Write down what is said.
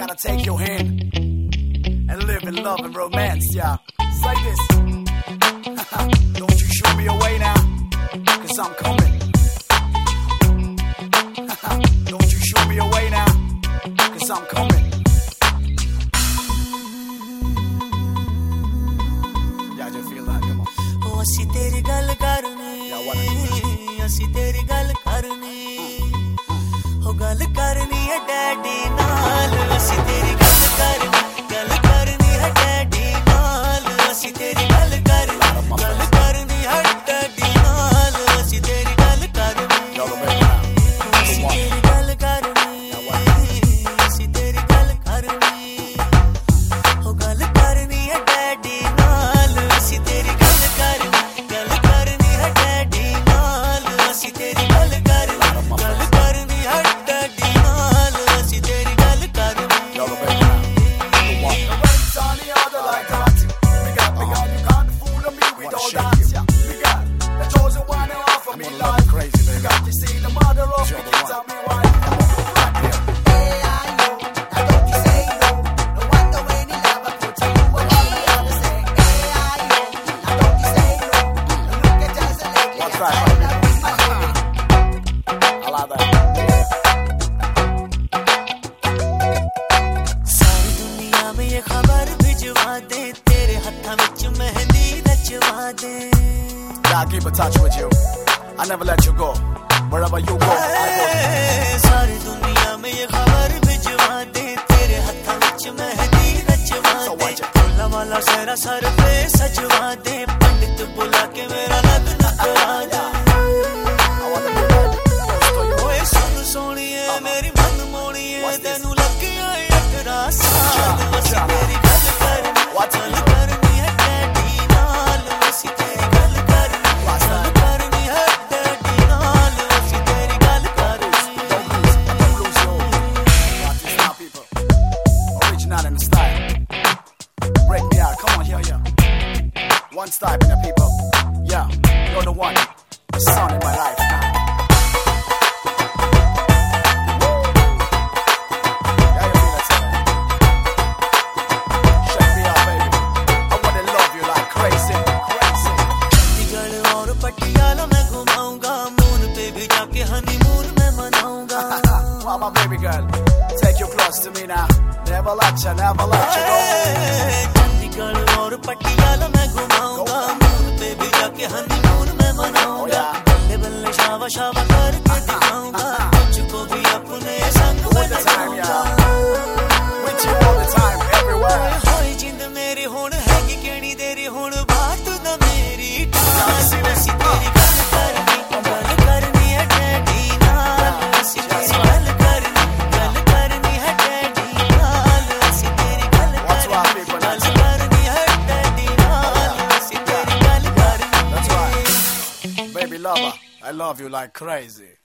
gotta take your hand and live in love and romance, yeah. It's like this. Don't you shoot me away now, cause I'm coming. Don't you shoot me away now, cause I'm coming. Yeah, just feel that, come on. Oh, ਅਸੀਂ ਤੇਰੀ ਗੱਲ ਕਰਨੀ, ਅਸੀਂ ਤੇਰੀ ਗੱਲ ਕਰਨੀ, ਉਹ ਗੱਲ ਕਰਨੀ ਹੈ ਡੈਡੀ ਨਾਲ, ਅਸੀਂ ਤੇਰੀ ਗੱਲ ਕਰਨੀ ਹੈ ਡੈਡੀ ਨਾਲ, ਅਸੀਂ ਤੇਰੀ ਗੱਲ ਕਰਨੀ ਹੈ ਡੈਡੀ ਨਾਲ, ਅਸੀਂ ਤੇਰੀ ਗੱਲ ਕਰਨੀ, ਅਸੀਂ ਤੇਰੀ ਗੱਲ ਕਰਨੀ, ਅਸੀਂ ਤੇਰੀ ਗੱਲ ਕਰਨੀ, ਉਹ ਗੱਲ ਕਰਨੀ ਹੈ ਡੈਡੀ ਨਾਲ, ਅਸੀਂ ਤੇਰੀ ਗੱਲ ਕਰਨੀ ਹੈ ਡੈਡੀ ਨਾਲ, ਅਸੀਂ ਤੇਰੀ ਗੱਲ ਕਰਨੀ ਹੈ ਡੈਡੀ ਨਾਲ, ਅਸੀਂ ਤੇਰੀ ਗੱਲ ਕਰਨੀ. I keep in touch with you. I never let you go. Wherever you go, I go. सारी दुनिया में ये खबर भिजवा दे, तेरे हाथों विच मेहंदी रचवा दे, फूलों वाला सेहरा सर पे सजवा दे, पंडित बुला के मेरा लगन करा दे. ओए सुन सोनिए मेरी मन मोनिए, तेनू लग गया अठरा साल, बस तेरी गल करनी है डैडी नाल, बस तेरी गल करनी है डैडी नाल, बस तेरी गल करनी. Don't lose your artist now, people. Original in the style. Break me out, come on, yeah. One style in the people. Yeah, you're the one. The sun in my life now. My baby girl, take you close to me now. Never let you go. Chandigarh और पटियाला मैं घुमाऊंगा, moon पे भी जाके honeymoon मैं मनाऊंगा, बल्ले बल्ले शावा शावा करके दिखाऊंगा, तुझको भी अपने संग में लगाऊंगा. With you all the time, everywhere. होई जिंद मेरी हुण हैगी केड़ी देरी, हुण बात ना मेरी टाल, ਅਸੀਂ तेरी गल करनी है डैडी नाल, ਅਸੀਂ तेरी गल करनी है डैडी नाल, ਅਸੀਂ तेरी गल करनी है डैडी नाल, ਅਸੀਂ तेरी गल करनी. That's right. Baby lover, I love you like crazy.